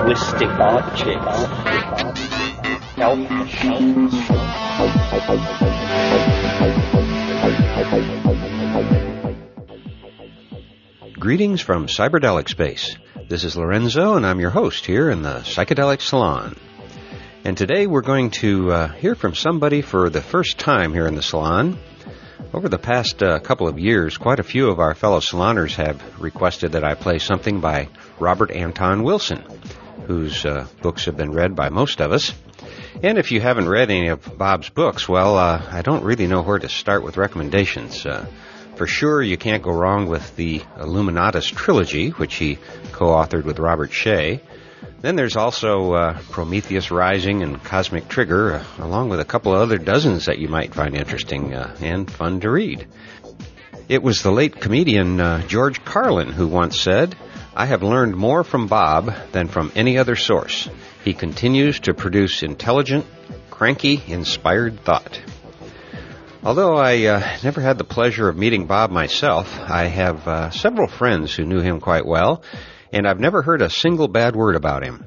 linguistic objects. Health machines. Greetings from Cyberdelic Space. This is Lorenzo, and I'm your host here in the Psychedelic Salon. And today we're going to hear from somebody for the first time here in the salon. Over the past couple of years, quite a few of our fellow saloners have requested that I play something by Robert Anton Wilson, whose books have been read by most of us. And if you haven't read any of Bob's books, well, I don't really know where to start with recommendations. For sure, you can't go wrong with the Illuminatus trilogy, which he co-authored with Robert Shea. Then there's also Prometheus Rising and Cosmic Trigger, along with a couple of other dozens that you might find interesting and fun to read. It was the late comedian George Carlin who once said, "I have learned more from Bob than from any other source. He continues to produce intelligent, cranky, inspired thought." Although I never had the pleasure of meeting Bob myself, I have several friends who knew him quite well, and I've never heard a single bad word about him.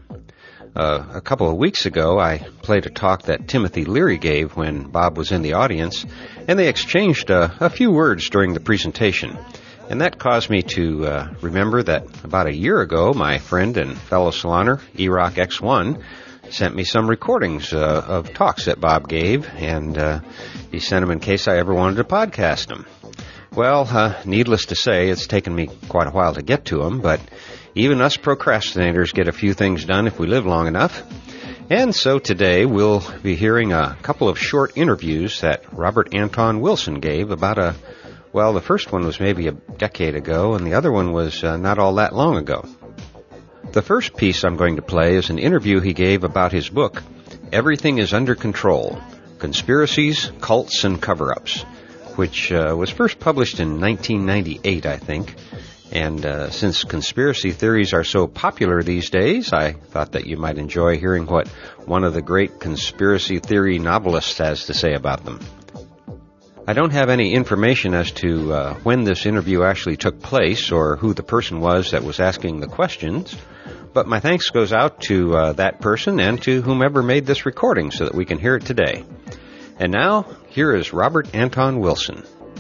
A couple of weeks ago, I played a talk that Timothy Leary gave when Bob was in the audience, and they exchanged a few words during the presentation. And that caused me to remember that about a year ago, my friend and fellow saloner, E-Rock X1, sent me some recordings of talks that Bob gave, and he sent them in case I ever wanted to podcast them. Well, needless to say, it's taken me quite a while to get to them, but even us procrastinators get a few things done if we live long enough. And so today we'll be hearing a couple of short interviews that Robert Anton Wilson gave about the first one was maybe a decade ago, and the other one was not all that long ago. The first piece I'm going to play is an interview he gave about his book, Everything is Under Control, Conspiracies, Cults, and Cover-Ups, which was first published in 1998, I think. And since conspiracy theories are so popular these days, I thought that you might enjoy hearing what one of the great conspiracy theory novelists has to say about them. I don't have any information as to when this interview actually took place or who the person was that was asking the questions, but my thanks goes out to that person and to whomever made this recording so that we can hear it today. And now, here is Robert Anton Wilson.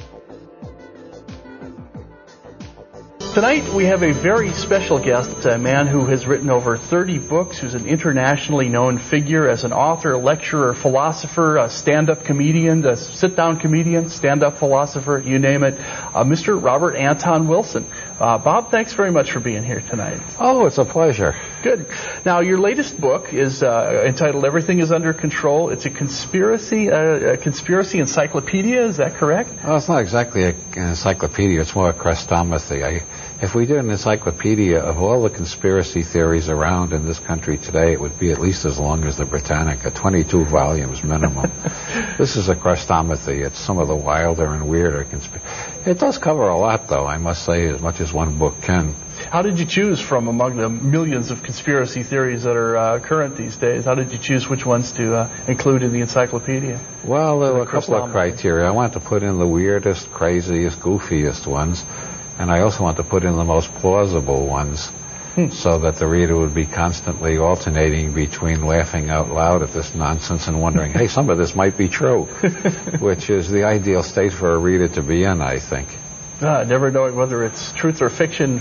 Tonight we have a very special guest, a man who has written over 30 books, who's an internationally known figure as an author, lecturer, philosopher, a stand-up comedian, a sit-down comedian, stand-up philosopher, you name it, Mr. Robert Anton Wilson. Bob, thanks very much for being here tonight. Oh, it's a pleasure. Good. Now, your latest book is entitled Everything is Under Control. It's a conspiracy encyclopedia, is that correct? Well, it's not exactly an encyclopedia. It's more a chrestomathy. If we did an encyclopedia of all the conspiracy theories around in this country today, it would be at least as long as the Britannica, 22 volumes minimum. This is a chrestomathy. It's some of the wilder and weirder conspiracy. It does cover a lot, though, I must say, as much as one book can. How did you choose from among the millions of conspiracy theories that are current these days? How did you choose which ones to include in the encyclopedia? Well, there were a couple of criteria. I wanted to put in the weirdest, craziest, goofiest ones, and I also wanted to put in the most plausible ones so that the reader would be constantly alternating between laughing out loud at this nonsense and wondering, hey, some of this might be true, which is the ideal state for a reader to be in, I think. Never knowing whether it's truth or fiction,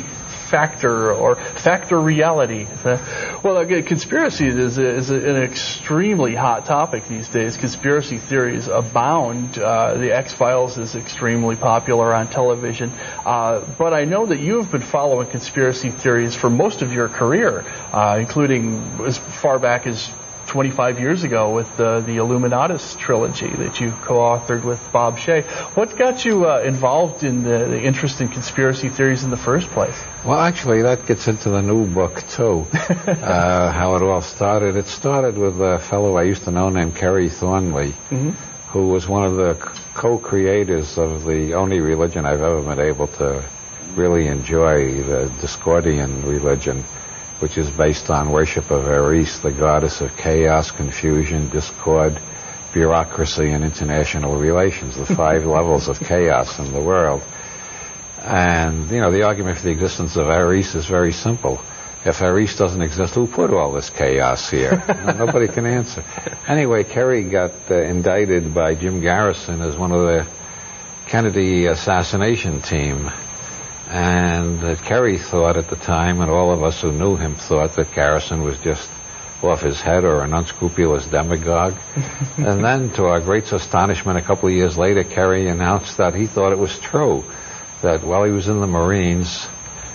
factor reality. Well, conspiracy is an extremely hot topic these days. Conspiracy theories abound. The X-Files is extremely popular on television. But I know that you have been following conspiracy theories for most of your career, including as far back as 25 years ago with the Illuminatus trilogy that you co-authored with Bob Shea. What got you involved in the interest in conspiracy theories in the first place? Well, actually, that gets into the new book, too, how it all started. It started with a fellow I used to know named Kerry Thornley, who was one of the co-creators of the only religion I've ever been able to really enjoy, the Discordian religion, which is based on worship of Eris, the goddess of chaos, confusion, discord, bureaucracy, and international relations, the 5 levels of chaos in the world. And, you know, the argument for the existence of Eris is very simple. if Eris doesn't exist, who put all this chaos here? Nobody can answer. Anyway, Kerry got indicted by Jim Garrison as one of the Kennedy assassination team. And Kerry thought at the time, and all of us who knew him thought, that Garrison was just off his head or an unscrupulous demagogue. And then, to our great astonishment, a couple of years later, Kerry announced that he thought it was true, that while he was in the Marines,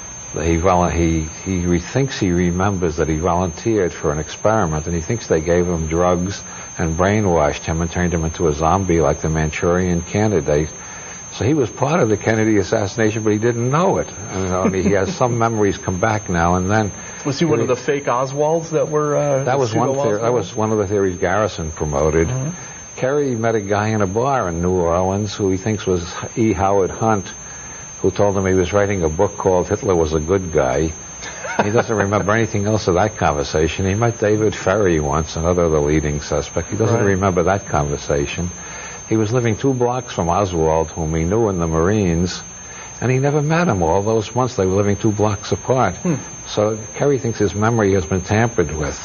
he thinks he remembers that he volunteered for an experiment, and he thinks they gave him drugs and brainwashed him and turned him into a zombie like the Manchurian Candidate. So he was part of the Kennedy assassination, but he didn't know it. He has some memories come back now and then. Was he one of the fake Oswalds that were? That was one theory. That was one of the theories Garrison promoted. Mm-hmm. Kerry met a guy in a bar in New Orleans who he thinks was E. Howard Hunt, who told him he was writing a book called Hitler Was a Good Guy. He doesn't remember anything else of that conversation. He met David Ferry once, another of the leading suspect. He doesn't remember that conversation. He was living 2 blocks from Oswald, whom he knew in the Marines, and he never met him all those months. They were living 2 blocks apart. So Kerry thinks his memory has been tampered with.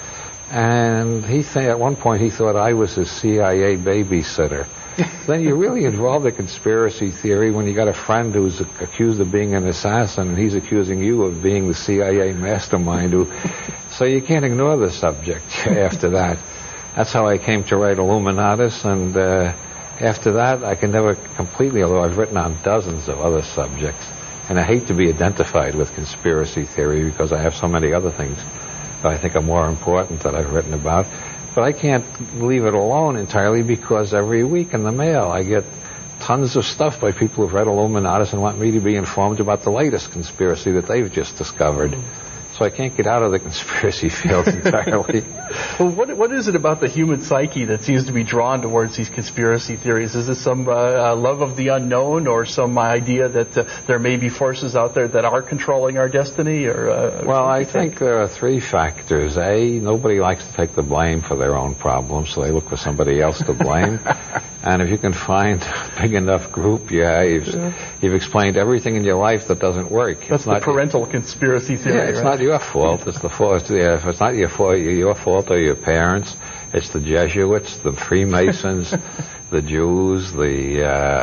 And at one point he thought I was his CIA babysitter. Then you really involve the conspiracy theory when you got a friend who's accused of being an assassin, and he's accusing you of being the CIA mastermind. So you can't ignore the subject after that. That's how I came to write Illuminatus, and after that I can never completely, although I've written on dozens of other subjects, and I hate to be identified with conspiracy theory because I have so many other things that I think are more important that I've written about. But I can't leave it alone entirely because every week in the mail I get tons of stuff by people who've read Illuminatus and want me to be informed about the latest conspiracy that they've just discovered. So I can't get out of the conspiracy field entirely. Well, what is it about the human psyche that seems to be drawn towards these conspiracy theories? Is it some love of the unknown, or some idea that there may be forces out there that are controlling our destiny? Well, I think there are 3 factors. A, nobody likes to take the blame for their own problems, so they look for somebody else to blame. And if you can find a big enough group, you've explained everything in your life that doesn't work. That's the parental conspiracy theory. It's not your fault. It's the fault. If it's not your fault or your parents, it's the Jesuits, the Freemasons, the Jews, the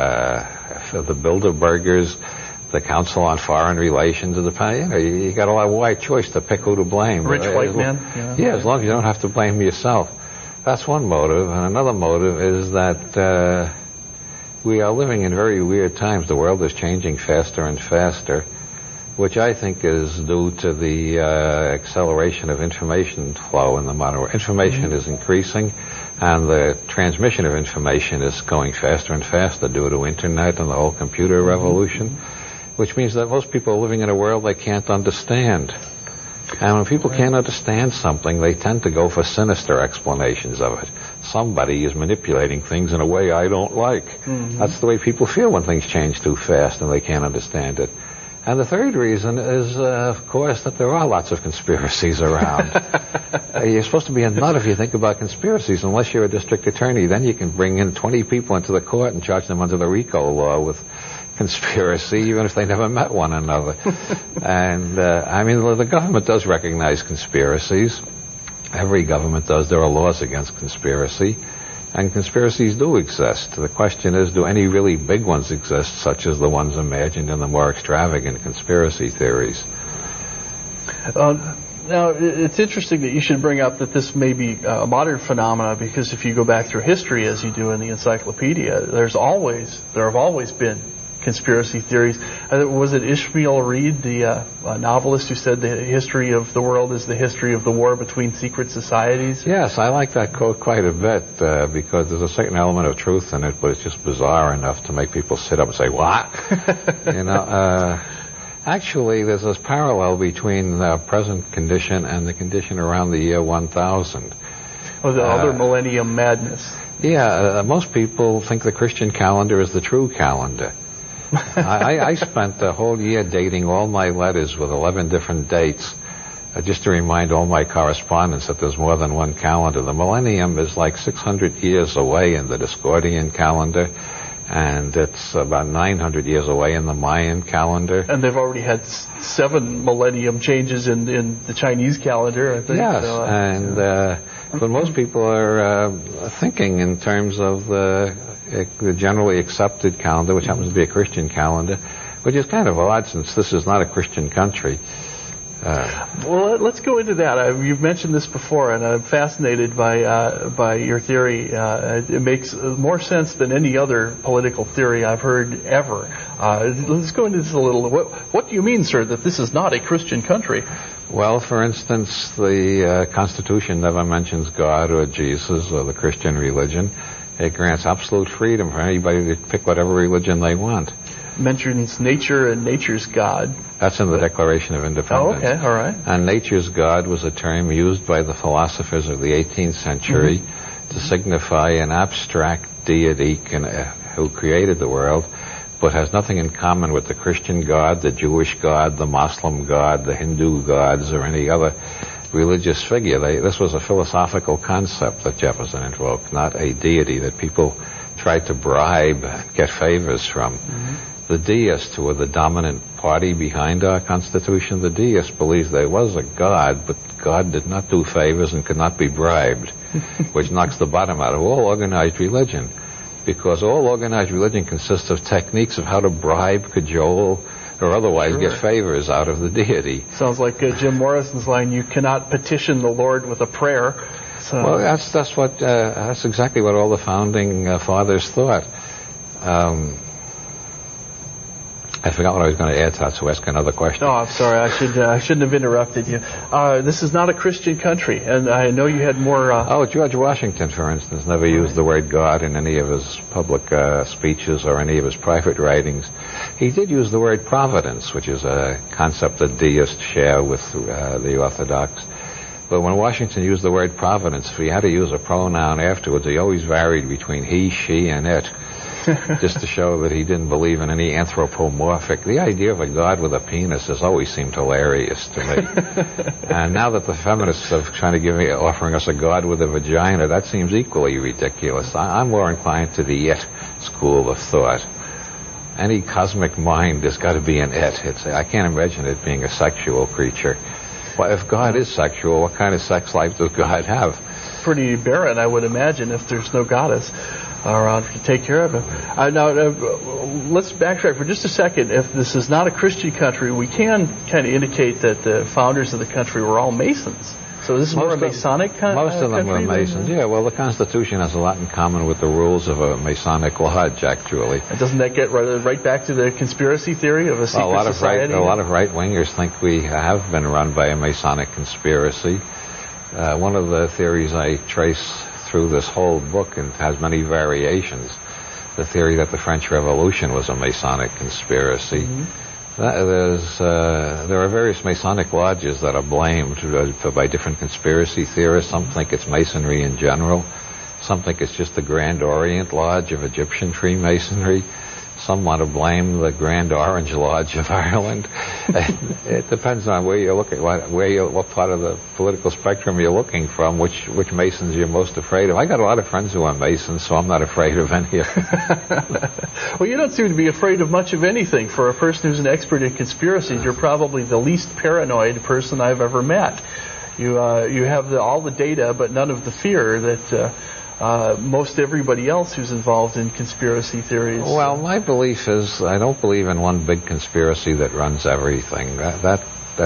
Bilderbergers, the Council on Foreign Relations. You got a wide choice to pick who to blame. Rich white man. Yeah, as long as you don't have to blame yourself. That's one motive, and another motive is that we are living in very weird times. The world is changing faster and faster, which I think is due to the acceleration of information flow in the modern world. Information is increasing, and the transmission of information is going faster and faster due to internet and the whole computer revolution, which means that most people are living in a world they can't understand. And when people can't understand something, they tend to go for sinister explanations of it. Somebody is manipulating things in a way I don't like. That's the way people feel when things change too fast and they can't understand it. And the third reason is, of course, that there are lots of conspiracies around. You're supposed to be a nut if you think about conspiracies, unless you're a district attorney. Then you can bring in 20 people into the court and charge them under the RICO law with conspiracy, even if they never met one another. And, the government does recognize conspiracies. Every government does. There are laws against conspiracy. And conspiracies do exist. The question is, do any really big ones exist, such as the ones imagined in the more extravagant conspiracy theories? Now, it's interesting that you should bring up that this may be a modern phenomena, because if you go back through history, as you do in the encyclopedia, there have always been conspiracy theories. Was it Ishmael Reed, the novelist, who said the history of the world is the history of the war between secret societies? Yes, I like that quote quite a bit because there's a certain element of truth in it, but it's just bizarre enough to make people sit up and say, what? Actually, there's this parallel between the present condition and the condition around the year 1000. Oh, the other millennium madness. Yeah, most people think the Christian calendar is the true calendar. I spent the whole year dating all my letters with 11 different dates, just to remind all my correspondents that there's more than one calendar. The millennium is like 600 years away in the Discordian calendar, and it's about 900 years away in the Mayan calendar. And they've already had 7 millennium changes in the Chinese calendar, I think. Yes, but most people are thinking in terms of the generally accepted calendar, which happens to be a Christian calendar, which is kind of odd since this is not a Christian country. Well, let's go into that. You've mentioned this before, and I'm fascinated by your theory. It makes more sense than any other political theory I've heard ever. Let's go into this a little. What do you mean, sir, that this is not a Christian country? Well, for instance, the Constitution never mentions God or Jesus or the Christian religion. It grants absolute freedom for anybody to pick whatever religion they want. Mentions nature and nature's God. That's in the Declaration of Independence. Oh, okay, all right. And nature's God was a term used by the philosophers of the 18th century to signify an abstract deity who created the world, but has nothing in common with the Christian God, the Jewish God, the Muslim God, the Hindu gods, or any other religious figure. This was a philosophical concept that Jefferson invoked, not a deity that people tried to bribe and get favors from. The deists, who are the dominant party behind our Constitution, the deists believes there was a God, but God did not do favors and could not be bribed, which knocks the bottom out of all organized religion, because all organized religion consists of techniques of how to bribe, cajole, or otherwise get favors out of the deity. Sounds like Jim Morrison's line, you cannot petition the Lord with a prayer. So. Well, that's exactly what all the founding fathers thought. I forgot what I was going to add to that, so ask another question. Oh, I'm sorry. I shouldn't have interrupted you. This is not a Christian country, and I know you had more... George Washington, for instance, never used the word God in any of his public speeches or any of his private writings. He did use the word providence, which is a concept that deists share with the Orthodox. But when Washington used the word providence, if he had to use a pronoun afterwards, he always varied between he, she, and it, just to show that he didn't believe in any anthropomorphic. The idea of a God with a penis has always seemed hilarious to me. And now that the feminists are offering us a God with a vagina, that seems equally ridiculous. I'm more inclined to the it school of thought. Any cosmic mind has got to be an it. I can't imagine it being a sexual creature. Well, if God is sexual, what kind of sex life does God have? Pretty barren, I would imagine, if there's no goddess around to take care of him. Now, let's backtrack for just a second. If this is not a Christian country, we can kind of indicate that the founders of the country were all Masons. So this is more a Masonic country? Most of them were Masons, yeah. Well, the Constitution has a lot in common with the rules of a Masonic lodge, actually. And doesn't that get right back to the conspiracy theory of a secret society? A lot of right-wingers think we have been run by a Masonic conspiracy. One of the theories I trace through this whole book, and has many variations, the theory that the French Revolution was a Masonic conspiracy. There are various Masonic lodges that are blamed by different conspiracy theorists. Some think it's Masonry in general. Some think it's just the Grand Orient Lodge of Egyptian Freemasonry. Some want to blame the Grand Orange Lodge of Ireland. It depends on where you're looking, what part of the political spectrum you're looking from, which Masons you're most afraid of. I got a lot of friends who are Masons, so I'm not afraid of any of them. Well, you don't seem to be afraid of much of anything. For a person who's an expert in conspiracies, you're probably the least paranoid person I've ever met. You have all the data, but none of the fear that... most everybody else who's involved in conspiracy theories. Well, my belief is I don't believe in one big conspiracy that runs everything. That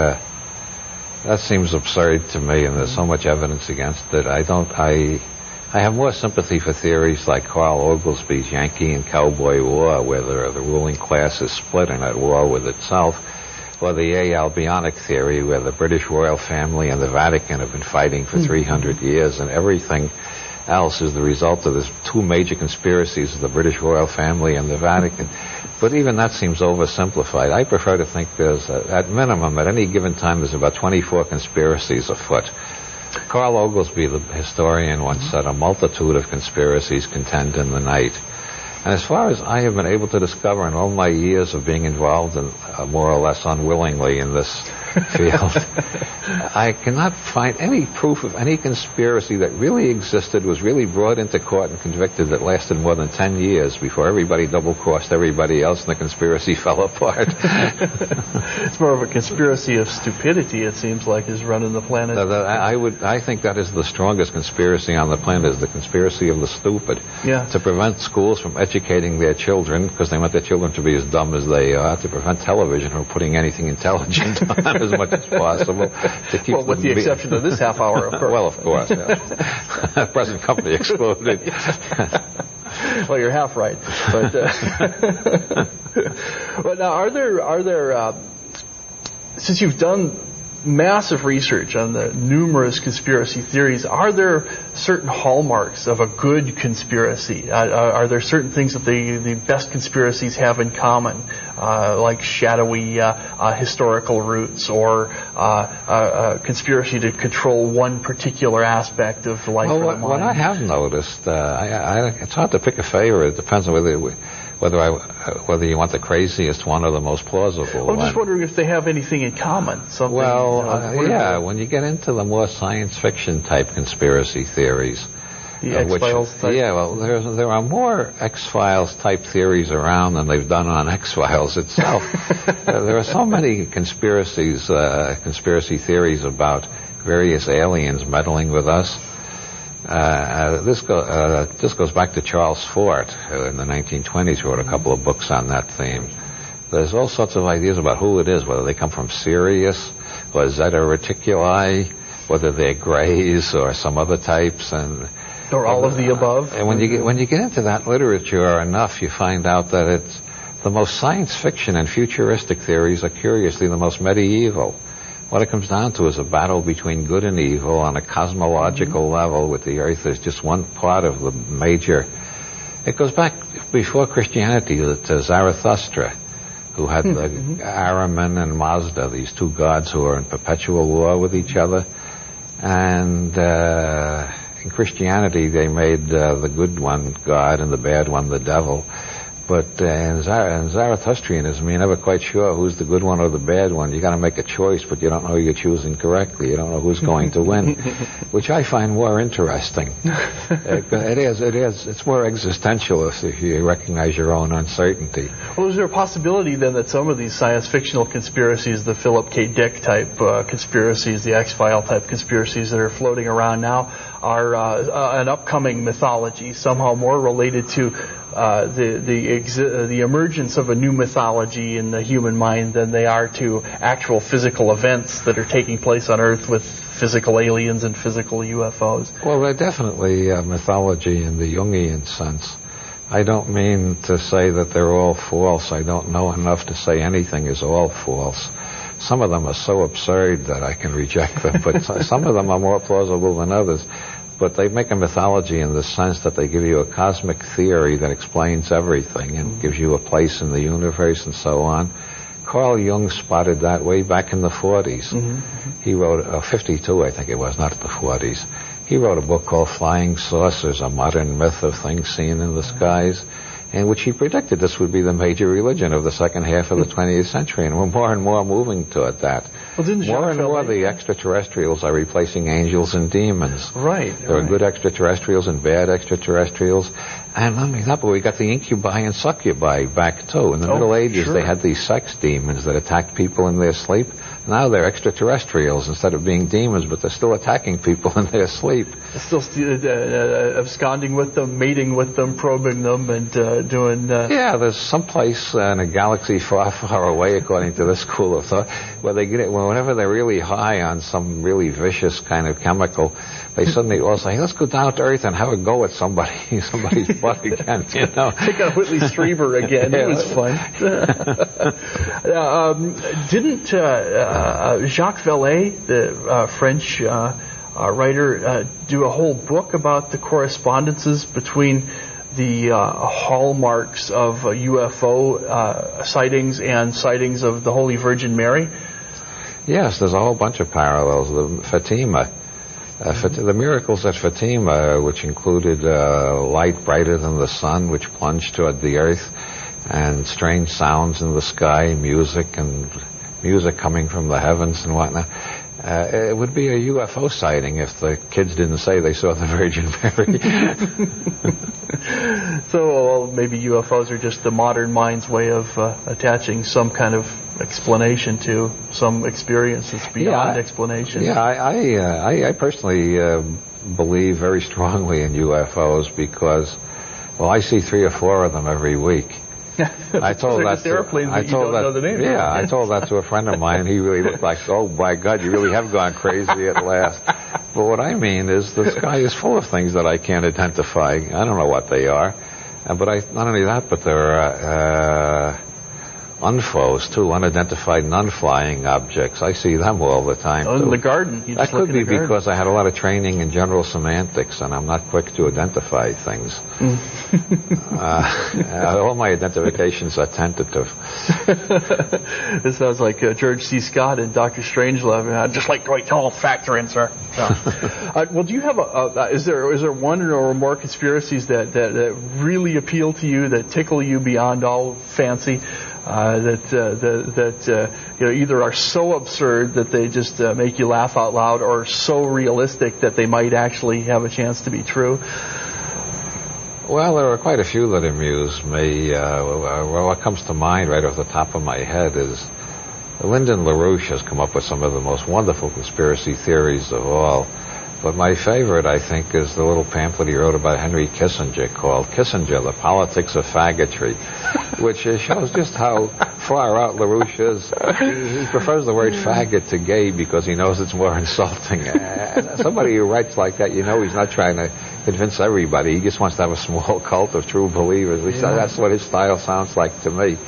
seems absurd to me, and there's so much evidence against it. I have more sympathy for theories like Carl Oglesby's Yankee and Cowboy War, where the ruling class is split and at war with itself, or the A. Albionic theory, where the British royal family and the Vatican have been fighting for 300 years, and everything else is the result of the two major conspiracies of the British royal family and the Vatican. But even that seems oversimplified. I prefer to think there's, at minimum, at any given time, there's about 24 conspiracies afoot. Carl Oglesby, the historian, once said, a multitude of conspiracies contend in the night. And as far as I have been able to discover in all my years of being involved in, more or less unwillingly in this field. I cannot find any proof of any conspiracy that really existed, was really brought into court and convicted, that lasted more than 10 years before everybody double-crossed everybody else and the conspiracy fell apart. It's more of a conspiracy of stupidity, it seems like, is running the planet. I think that is the strongest conspiracy on the planet, is the conspiracy of the stupid. Yeah. To prevent schools from educating their children, because they want their children to be as dumb as they are, to prevent television from putting anything intelligent on as much as possible. To keep with the exception of this half hour, of course. Well, of course. Yeah. Present company excluded. Well, you're half right. But, but now, are there since you've done massive research on the numerous conspiracy theories, are there certain hallmarks of a good conspiracy? Are there certain things that the best conspiracies have in common, like shadowy historical roots, or a conspiracy to control one particular aspect of the life or the mind? What I have noticed, it's hard to pick a favorite. It depends on whether you want the craziest one or the most plausible one. I'm just wondering if they have anything in common. When you get into the more science fiction type conspiracy theories. The X-Files type? Yeah, well, there are more X-Files type theories around than they've done on X-Files itself. There are so many conspiracy theories about various aliens meddling with us. This goes back to Charles Fort, who in the 1920s wrote a couple of books on that theme. There's all sorts of ideas about who it is, whether they come from Sirius or Zeta Reticuli, whether they're Greys or some other types, or all of the above. And when you get into that literature enough, you find out that it's the most science fiction and futuristic theories are curiously the most medieval. What it comes down to is a battle between good and evil on a cosmological level, with the Earth as just one part of the major. It goes back before Christianity to Zarathustra, who had the Ahriman and Mazda, these two gods who are in perpetual war with each other. And in Christianity, they made the good one God and the bad one the devil. But in Zarathustrianism, you're never quite sure who's the good one or the bad one. You got to make a choice, but you don't know you're choosing correctly. You don't know who's going to win, which I find more interesting. It is. It's more existential if you recognize your own uncertainty. Well, is there a possibility then that some of these science fictional conspiracies, the Philip K. Dick type conspiracies, the X-File type conspiracies that are floating around now, are an upcoming mythology, somehow more related to the emergence of a new mythology in the human mind than they are to actual physical events that are taking place on Earth with physical aliens and physical UFOs? Well, they're definitely mythology in the Jungian sense. I don't mean to say that they're all false. I don't know enough to say anything is all false. Some of them are so absurd that I can reject them, but some of them are more plausible than others. But they make a mythology in the sense that they give you a cosmic theory that explains everything and gives you a place in the universe and so on. Carl Jung spotted that way back in the 40s. He wrote, 52 I think it was, not the 40s. He wrote a book called Flying Saucers, A Modern Myth of Things Seen in the Skies, in which he predicted this would be the major religion of the second half of the 20th century, and we're more and more moving toward that. Well, more and more the extraterrestrials are replacing angels and demons. Right. There are good extraterrestrials and bad extraterrestrials. And let me know, but we got the incubi and succubi back too. In the Middle Ages, they had these sex demons that attacked people in their sleep. Now they're extraterrestrials instead of being demons, but they're still attacking people in their sleep. Still absconding with them, mating with them, probing them, and doing... Yeah, there's some place in a galaxy far, far away, according to this school of thought, where they get it, whenever they're really high on some really vicious kind of chemical, they suddenly all say, hey, let's go down to Earth and have a go at somebody's butt again, you know. Take out Whitley Strieber again. It was fun. Didn't Jacques Vallée, the French writer, do a whole book about the correspondences between the hallmarks of UFO sightings and sightings of the Holy Virgin Mary? Yes, there's a whole bunch of parallels. The Fatima. The miracles at Fatima, which included light brighter than the sun, which plunged toward the earth, and strange sounds in the sky, music, and music coming from the heavens and whatnot. It would be a UFO sighting if the kids didn't say they saw the Virgin Mary. So maybe UFOs are just the modern mind's way of attaching some kind of explanation to some experience that's beyond explanation. Yeah, I personally believe very strongly in UFOs because, well, I see 3 or 4 of them every week. I told that to, airplanes that you don't know the name. Yeah, I told that to a friend of mine. He really looked like, oh my God, you really have gone crazy at last. But what I mean is the sky is full of things that I can't identify. I don't know what they are. But not only that, but there are UNFOs, too, unidentified non-flying objects. I see them all the time, too. In the garden. That could be because I had a lot of training in general semantics, and I'm not quick to identify things. All my identifications are tentative. This sounds like George C. Scott and Dr. Strangelove. I'd just like to wait till all factor in, sir. Well, do you have is there one or more conspiracies that really appeal to you, that tickle you beyond all fancy? That either are so absurd that they just make you laugh out loud, or so realistic that they might actually have a chance to be true? Well, there are quite a few that amuse me. What comes to mind right off the top of my head is Lyndon LaRouche has come up with some of the most wonderful conspiracy theories of all. But my favorite, I think, is the little pamphlet he wrote about Henry Kissinger called Kissinger, The Politics of Faggotry, which shows just how far out LaRouche is. He prefers the word faggot to gay because he knows it's more insulting. Somebody who writes like that, he's not trying to convince everybody. He just wants to have a small cult of true believers. At least that's what his style sounds like to me.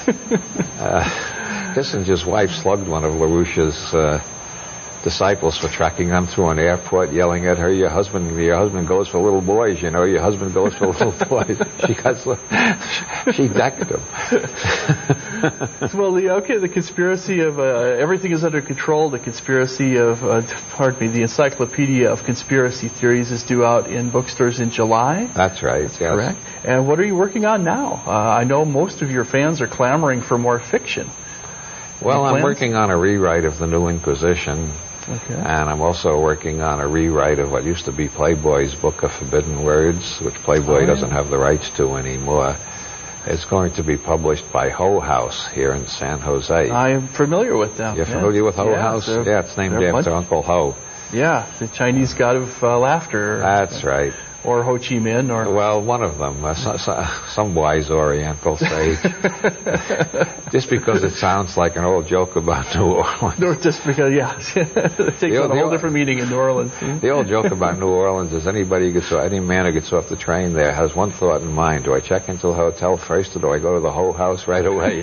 Kissinger's wife slugged one of LaRouche's disciples for tracking them through an airport, yelling at her, your husband goes for little boys, your husband goes for little boys. She decked him. Well, the conspiracy of everything is under control, the conspiracy of, the Encyclopedia of Conspiracy Theories is due out in bookstores in July. That's right. That's correct. And what are you working on now? I know most of your fans are clamoring for more fiction. Well, I'm working on a rewrite of the New Inquisition. Okay. And I'm also working on a rewrite of what used to be Playboy's Book of Forbidden Words, which Playboy doesn't have the rights to anymore. It's going to be published by Hull House here in San Jose. I am familiar with them. You're familiar with Hull House? Yeah, it's named after Uncle Ho. Yeah, the Chinese god of laughter. That's right. Or Ho Chi Minh, or... Well, one of them. Some wise Oriental sage. Just because it sounds like an old joke about New Orleans. No, just because, it takes on a whole different meaning in New Orleans. The old joke about New Orleans is any man who gets off the train there has one thought in mind. Do I check into the hotel first, or do I go to the Hull House right away?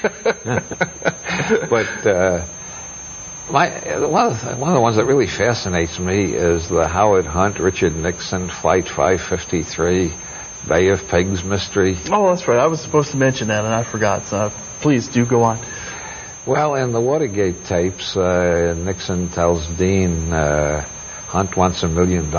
But... one of the ones that really fascinates me is the Howard Hunt, Richard Nixon, Flight 553, Bay of Pigs mystery. Oh, that's right. I was supposed to mention that, and I forgot. So please do go on. Well, in the Watergate tapes, Nixon tells Dean Hunt wants $1 million.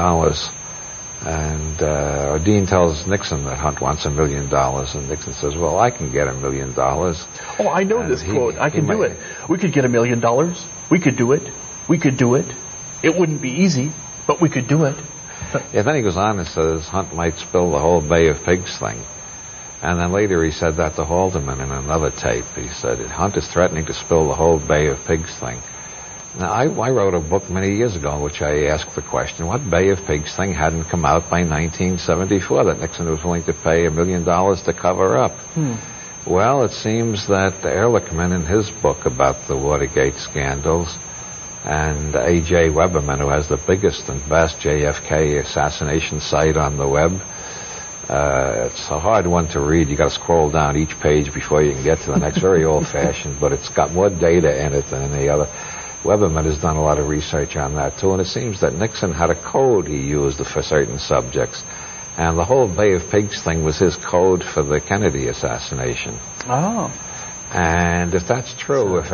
Or Dean tells Nixon that Hunt wants $1 million, and Nixon says, well, I can get $1 million. Oh, I know this quote. I can do it. We could get $1 million. We could do it. We could do it. It wouldn't be easy, but we could do it. Yeah, then he goes on and says Hunt might spill the whole Bay of Pigs thing. And then later he said that to Haldeman in another tape. He said, Hunt is threatening to spill the whole Bay of Pigs thing. Now, I wrote a book many years ago in which I asked the question, what Bay of Pigs thing hadn't come out by 1974 that Nixon was willing to pay $1 million to cover up? Well, it seems that Ehrlichman, in his book about the Watergate scandals, and A.J. Weberman, who has the biggest and best JFK assassination site on the web, it's a hard one to read. You got to scroll down each page before you can get to the next. Very old-fashioned, but it's got more data in it than any other. Weberman has done a lot of research on that, too, and it seems that Nixon had a code he used for certain subjects. And the whole Bay of Pigs thing was his code for the Kennedy assassination. Oh. And if that's true, if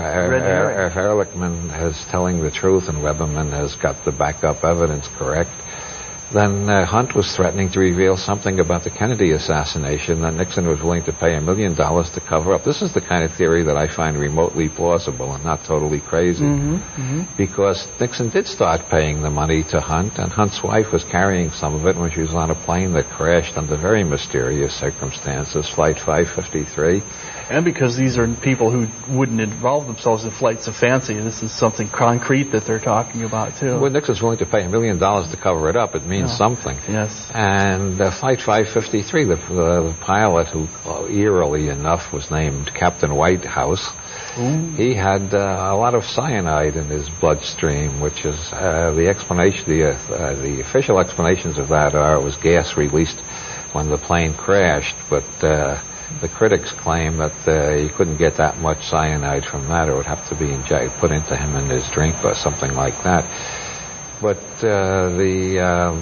Ehrlichman is telling the truth and Weberman has got the backup evidence correct, then Hunt was threatening to reveal something about the Kennedy assassination that Nixon was willing to pay $1 million to cover up. This is the kind of theory that I find remotely plausible and not totally crazy. Because Nixon did start paying the money to Hunt, and Hunt's wife was carrying some of it when she was on a plane that crashed under very mysterious circumstances, Flight 553. And because these are people who wouldn't involve themselves in flights of fancy, this is something concrete that they're talking about, too. Well, Nixon's willing to pay $1 million to cover it up. It means something. Yes. And Flight 553, the pilot who, eerily enough, was named Captain Whitehouse, he had a lot of cyanide in his bloodstream, which is the explanation. The official explanations of that are it was gas released when the plane crashed, but the critics claim that he couldn't get that much cyanide from that. It would have to be put into him in his drink or something like that. But the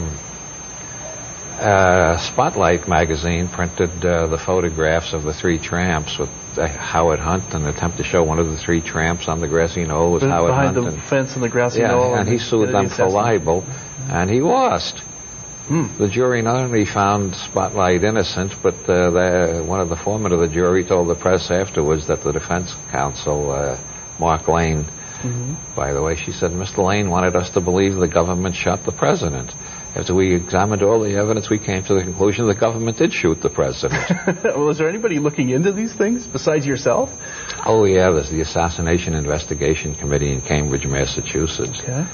Spotlight magazine printed the photographs of the three tramps with Howard Hunt, an attempt to show one of the three tramps on the grassy knoll was Howard Hunt. Behind the fence on the grassy knoll. And he sued them for libel, and he lost. The jury not only found Spotlight innocent, but one of the foremen of the jury told the press afterwards that the defense counsel, Mark Lane, by the way, she said, Mr. Lane wanted us to believe the government shot the president. After we examined all the evidence, we came to the conclusion the government did shoot the president. Well, is there anybody looking into these things besides yourself? Oh, yeah, there's the Assassination Investigation Committee in Cambridge, Massachusetts. Okay.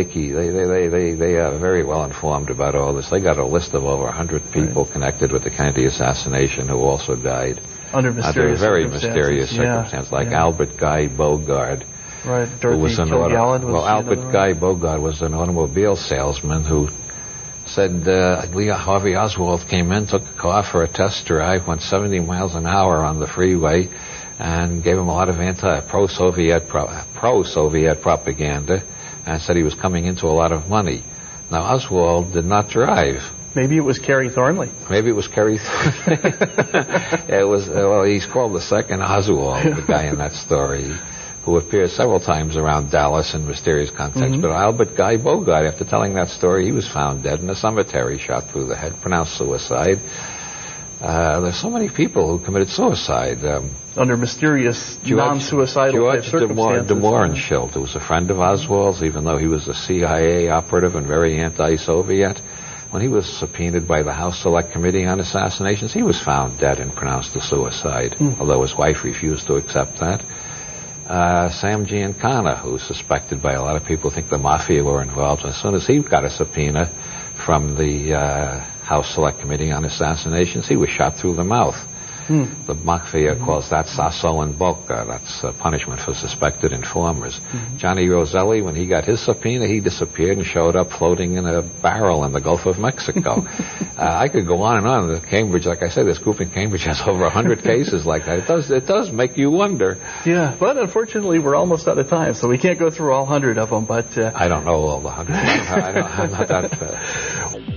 They are very well informed about all this. They got a list of over 100 people connected with the Kennedy assassination who also died under very mysterious circumstances, like Albert Guy Bogard. Right, Dorothy Kilgallen was Albert Guy Bogard was an automobile salesman who said Lee Harvey Oswald came in, took a car for a test drive, went 70 miles an hour on the freeway, and gave him a lot of pro-Soviet propaganda, and said he was coming into a lot of money. Now, Oswald did not drive. Maybe it was Kerry Thornley. Maybe it was Kerry Thornley. It was, well, he's called the second Oswald, the guy in that story, who appears several times around Dallas in mysterious contexts. But Albert Guy Bogard, after telling that story, he was found dead in a cemetery, shot through the head, pronounced suicide. There's so many people who committed suicide. Under mysterious, non-suicidal circumstances. George de Mohrenschildt, who was a friend of Oswald's, even though he was a CIA operative and very anti-Soviet. When he was subpoenaed by the House Select Committee on Assassinations, he was found dead and pronounced a suicide, although his wife refused to accept that. Sam Giancana, who's suspected by a lot of people, think the Mafia were involved. As soon as he got a subpoena from the House Select Committee on Assassinations, he was shot through the mouth. The Mafia calls that sasso in bocca. That's punishment for suspected informers. Johnny Roselli, when he got his subpoena, he disappeared and showed up floating in a barrel in the Gulf of Mexico. I could go on and on. Cambridge, like I said, this group in Cambridge has over 100 cases like that. It does make you wonder. Yeah, but unfortunately, we're almost out of time, so we can't go through all 100 of them. But I don't know all the 100. I'm not that.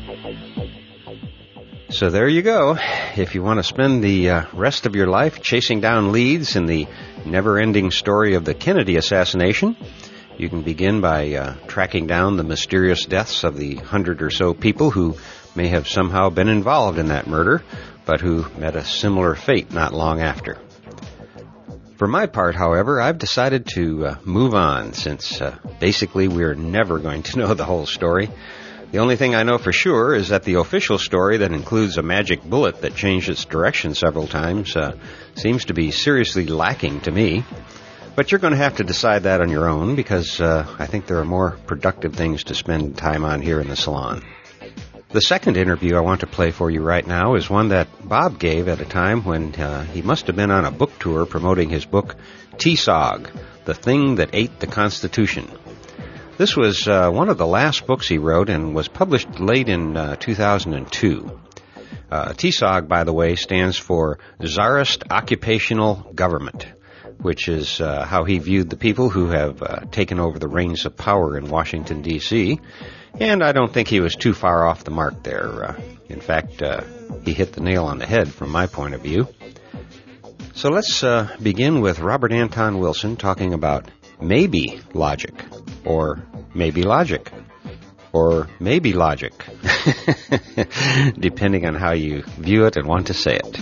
So there you go. If you want to spend the rest of your life chasing down leads in the never-ending story of the Kennedy assassination, you can begin by tracking down the mysterious deaths of the 100 or so people who may have somehow been involved in that murder, but who met a similar fate not long after. For my part, however, I've decided to move on, since basically we're never going to know the whole story. The only thing I know for sure is that the official story that includes a magic bullet that changed its direction several times seems to be seriously lacking to me. But you're going to have to decide that on your own, because I think there are more productive things to spend time on here in the salon. The second interview I want to play for you right now is one that Bob gave at a time when he must have been on a book tour promoting his book, T-SOG, The Thing That Ate the Constitution. This was one of the last books he wrote and was published late in 2002. TSOG, by the way, stands for Tsarist Occupational Government, which is how he viewed the people who have taken over the reins of power in Washington, D.C., and I don't think he was too far off the mark there. In fact, he hit the nail on the head from my point of view. So let's begin with Robert Anton Wilson talking about maybe logic, or maybe logic, or maybe logic, depending on how you view it and want to say it.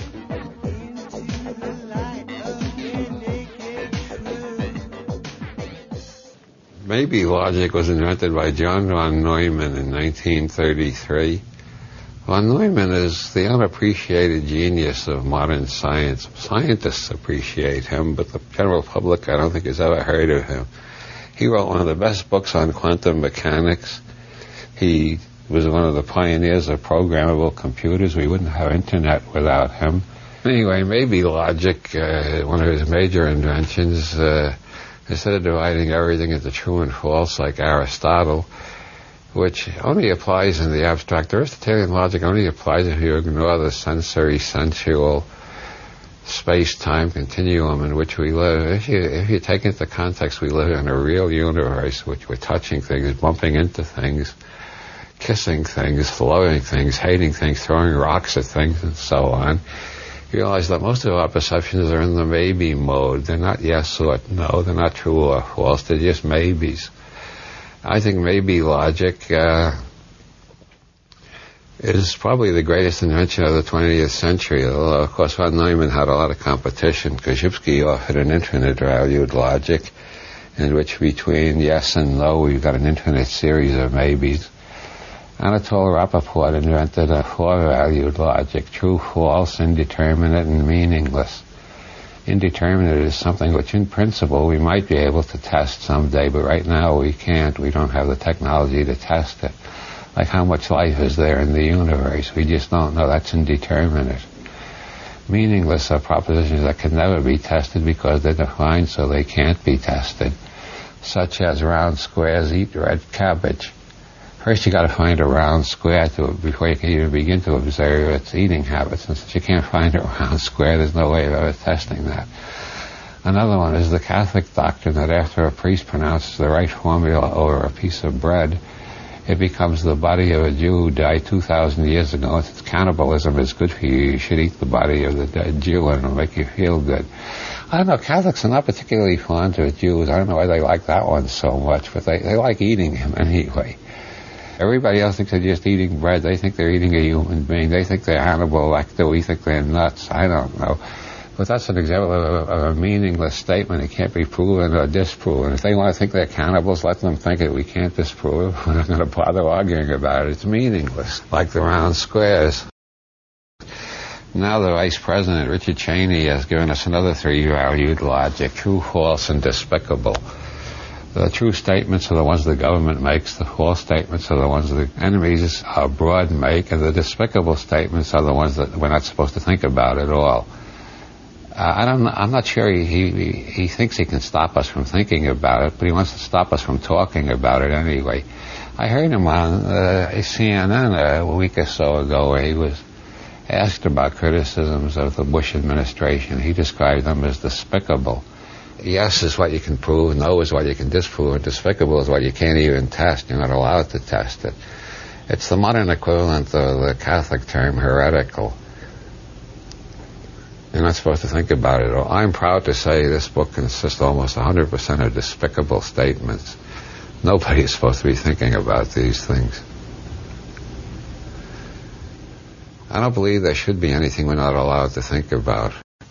Maybe logic was invented by John von Neumann in 1933. Von Neumann is the unappreciated genius of modern science. Scientists appreciate him, but the general public, I don't think, has ever heard of him. He wrote one of the best books on quantum mechanics. He was one of the pioneers of programmable computers. We wouldn't have internet without him. Anyway, maybe logic, one of his major inventions, instead of dividing everything into true and false like Aristotle, which only applies in the abstract. Aristotelian logic only applies if you ignore the sensory, sensual, space-time continuum in which we live. If you take into context we live in a real universe, which we're touching things, bumping into things, kissing things, loving things, hating things, throwing rocks at things, and so on, you realize that most of our perceptions are in the maybe mode. They're not yes or no. They're not true or false. They're just maybes. I think maybe logic is probably the greatest invention of the 20th century. Although, of course, von Neumann had a lot of competition. Korzybski offered an infinite-valued logic in which between yes and no we've got an infinite series of maybes. Anatole Rappaport invented a four-valued logic: true, false, indeterminate, and meaningless. Indeterminate is something which, in principle, we might be able to test someday, but right now we can't. We don't have the technology to test it. Like how much life is there in the universe? We just don't know. That's indeterminate. Meaningless are propositions that can never be tested because they're defined so they can't be tested, such as round squares eat red cabbage. First, you got to find a round square before you can even begin to observe its eating habits. And since you can't find a round square, there's no way of ever testing that. Another one is the Catholic doctrine that after a priest pronounces the right formula over a piece of bread, it becomes the body of a Jew who died 2,000 years ago. Since cannibalism is good for you, you should eat the body of the dead Jew and it'll make you feel good. I don't know, Catholics are not particularly fond of Jews. I don't know why they like that one so much, but they like eating him anyway. Everybody else thinks they're just eating bread. They think they're eating a human being. They think they're Hannibal Lecter. We think they're nuts. I don't know. But that's an example of a meaningless statement. It can't be proven or disproven. If they want to think they're cannibals, let them think it. We can't disprove it. We're not going to bother arguing about it. It's meaningless, like the round squares. Now the Vice President, Richard Cheney, has given us another three-valued logic: true, false, and despicable. The true statements are the ones the government makes, the false statements are the ones the enemies abroad make, and the despicable statements are the ones that we're not supposed to think about at all. I'm not sure he thinks he can stop us from thinking about it, but he wants to stop us from talking about it anyway. I heard him on CNN a week or so ago where he was asked about criticisms of the Bush administration. He described them as despicable. Yes is what you can prove, no is what you can disprove, and despicable is what you can't even test. You're not allowed to test it. It's the modern equivalent of the Catholic term heretical. You're not supposed to think about it at all. I'm proud to say this book consists almost 100% of despicable statements. Nobody is supposed to be thinking about these things. I don't believe there should be anything we're not allowed to think about.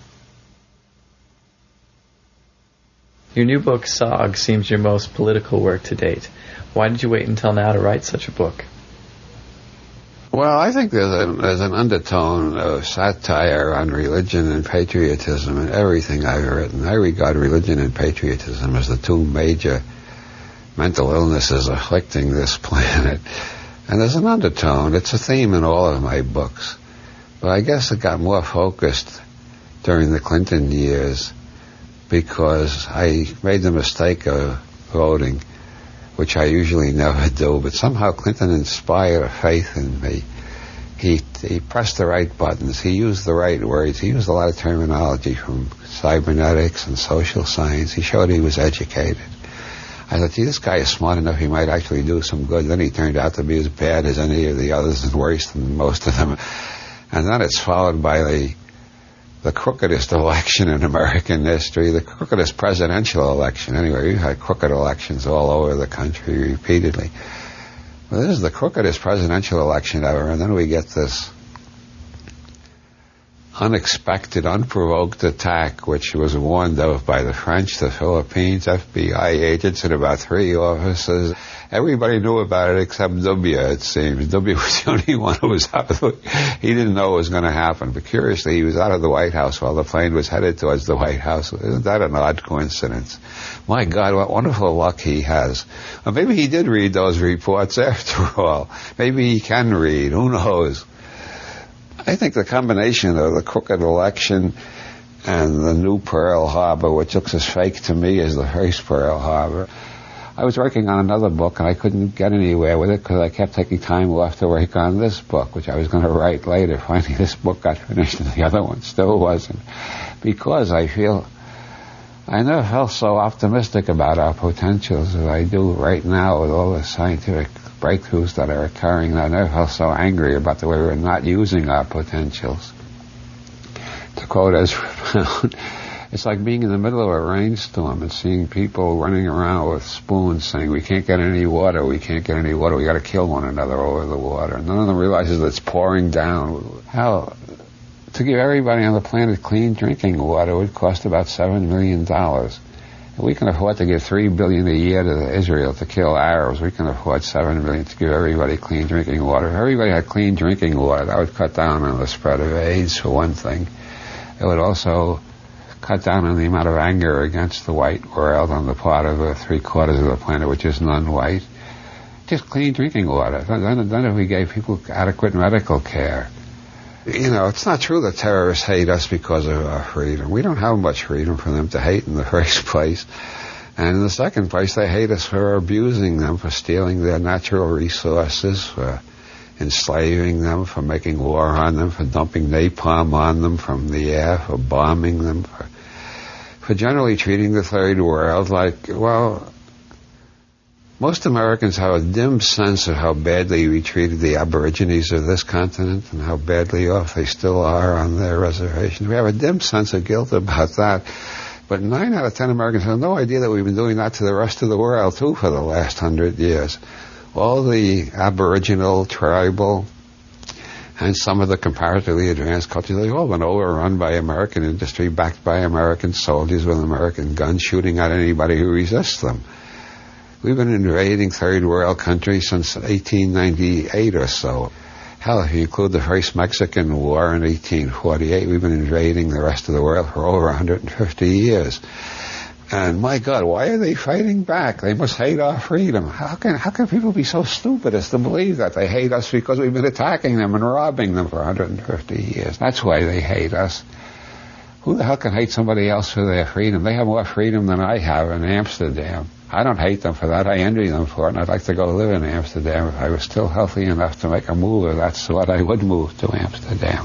Your new book, Sog, seems your most political work to date. Why did you wait until now to write such a book? Well, I think there's an undertone of satire on religion and patriotism in everything I've written. I regard religion and patriotism as the two major mental illnesses afflicting this planet. And there's an undertone. It's a theme in all of my books. But I guess it got more focused during the Clinton years because I made the mistake of voting, which I usually never do, but somehow Clinton inspired a faith in me. He pressed the right buttons. He used the right words. He used a lot of terminology from cybernetics and social science. He showed he was educated. I thought, gee, this guy is smart enough, he might actually do some good. Then he turned out to be as bad as any of the others and worse than most of them. And then it's followed by the crookedest election in American history, the crookedest presidential election. Anyway, we've had crooked elections all over the country repeatedly. Well, this is the crookedest presidential election ever, and then we get this unexpected, unprovoked attack, which was warned of by the French, the Philippines, FBI agents, and about 3 officers. Everybody knew about it except W, it seems. W was the only one who was out of the... He didn't know what was going to happen. But curiously, he was out of the White House while the plane was headed towards the White House. Isn't that an odd coincidence? My God, what wonderful luck he has. Or maybe he did read those reports after all. Maybe he can read. Who knows? I think the combination of the crooked election and the new Pearl Harbor, which looks as fake to me as the first Pearl Harbor. I was working on another book, and I couldn't get anywhere with it because I kept taking time off to work on this book, which I was going to write later. Finally, this book got finished, and the other one still wasn't. Because I never felt so optimistic about our potentials as I do right now with all the scientific breakthroughs that are occurring. I never felt so angry about the way we're not using our potentials. To quote Ezra Pound, it's like being in the middle of a rainstorm and seeing people running around with spoons saying, we can't get any water, we got to kill one another over the water. None of them realizes that it's pouring down. Hell, to give everybody on the planet clean drinking water would cost about $7 million. We can afford to give $3 billion a year to Israel to kill Arabs. We can afford $7 million to give everybody clean drinking water. If everybody had clean drinking water, that would cut down on the spread of AIDS, for one thing. It would also cut down on the amount of anger against the white world on the part of 3/4 of the planet, which is non-white. Just clean drinking water. Then if we gave people adequate medical care. You know, it's not true that terrorists hate us because of our freedom. We don't have much freedom for them to hate in the first place. And in the second place, they hate us for abusing them, for stealing their natural resources, for enslaving them, for making war on them, for dumping napalm on them from the air, for bombing them, for generally treating the third world like, well, most Americans have a dim sense of how badly we treated the Aborigines of this continent and how badly off they still are on their reservations. We have a dim sense of guilt about that. But 9 out of 10 Americans have no idea that we've been doing that to the rest of the world, too, for the last 100 years. All the Aboriginal, tribal, and some of the comparatively advanced cultures, they've all been overrun by American industry, backed by American soldiers with American guns, shooting at anybody who resists them. We've been invading third world countries since 1898 or so. Hell, if you include the first Mexican War in 1848, we've been invading the rest of the world for over 150 years. And my God, why are they fighting back? They must hate our freedom. How can people be so stupid as to believe that they hate us because we've been attacking them and robbing them for 150 years? That's why they hate us. Who the hell can hate somebody else for their freedom? They have more freedom than I have in Amsterdam. I don't hate them for that. I envy them for it, and I'd like to go live in Amsterdam. If I was still healthy enough to make a move of that sort, I would move to Amsterdam.